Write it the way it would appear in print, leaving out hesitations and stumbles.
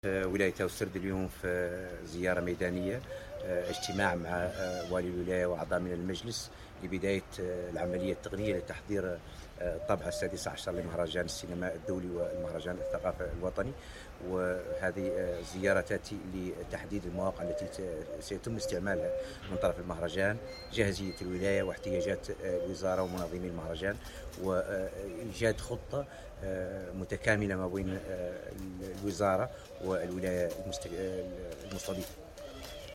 في ولاية السرد اليوم في زيارة ميدانية، اجتماع مع والي الولاية وأعضاء من المجلس لبداية العملية التقنية لتحضير الطبعة السادسة عشر لمهرجان السينما الدولي والمهرجان الثقافة الوطني. وهذه الزيارة تأتي لتحديد المواقع التي سيتم استعمالها من طرف المهرجان، جاهزية الولاية واحتياجات الوزارة ومنظمي المهرجان، وإيجاد خطة متكاملة ما بين الوزارة والولاية المستضيفة.